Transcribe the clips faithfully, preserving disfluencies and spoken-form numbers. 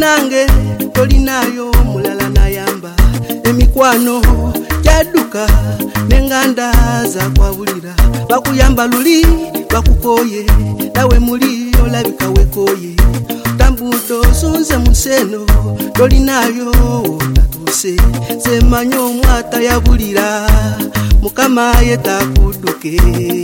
munange tolinayo mulala nayamba emikwano jaduka nenganda za kwabulira bakuyamba luli bakukoye nawe muli olabika wekoye tambuto sunze museno tolinayo tatuse semanyo mwata yabulira mukama yetakuduke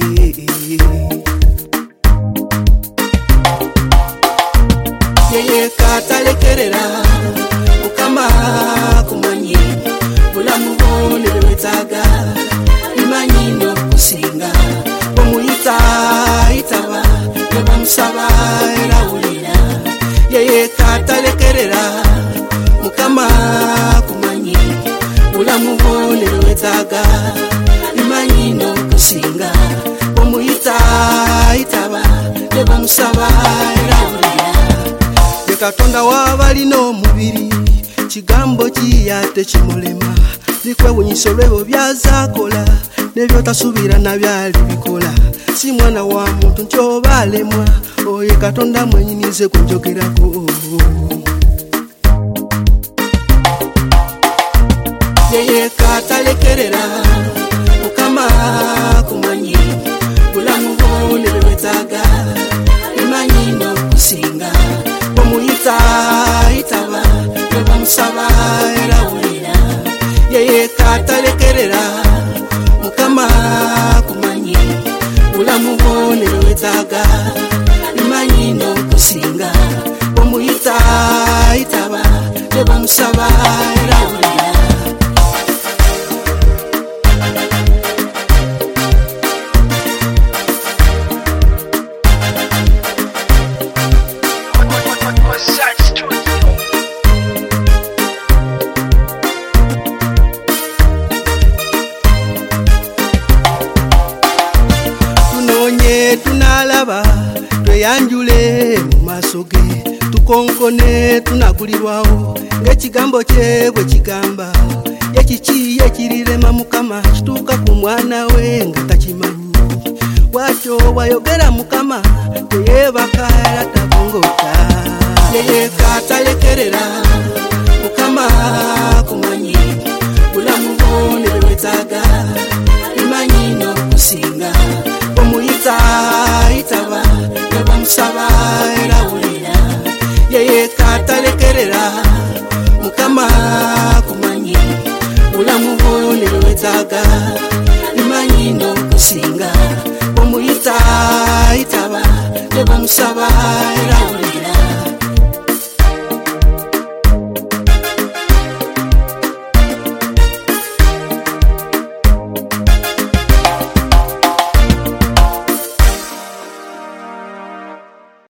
yeye katalekerera mukama kumanyi bulamu bone bwetaga imanyi no kusinga omuyita itaba yabamusaba erawulira yeye katalekerera mukama kumanyi bulamu bone bwetaga imanyi no kusinga omuyita itaba yabamusaba erawulira Katonda wabalina omubiri kigambo kiyate kimulema likwewunyisa olwebo byazakola nebyo tasubira nabyali bikola si mwana wa muntu nkyobalemwa oye Katonda mwenyinize kunjogerako yeye katalekerera mukama kumanyi bulamu bone bwetaga imanyi no kusinga omuyita itaba yabamusaba erawulira yeye katalekerera mukama kumanyi bulamu bone bwetaga imanyi no kusinga omuyita itaba yabamusaba erawulira tunalaba tweyanjule mu maaso ge tukonkone tunakulirwawo ng'ekigambo kye bwe kigamba ekiki ekirirema mukama kituuka ku mwana we nga takimanyi bw'atyo bw'ayogera mukama teyeebaka era tabongota yeye katalekerera mukama kumanyi bulamu bone bwetaga imanyi n'okusinga omuyita itaba yabamusaba erawulira yeye katalekerera mukama kumanyi bulamu bone bwetaga imanyi n'okusinga omuyita itaba yabamusaba erawulira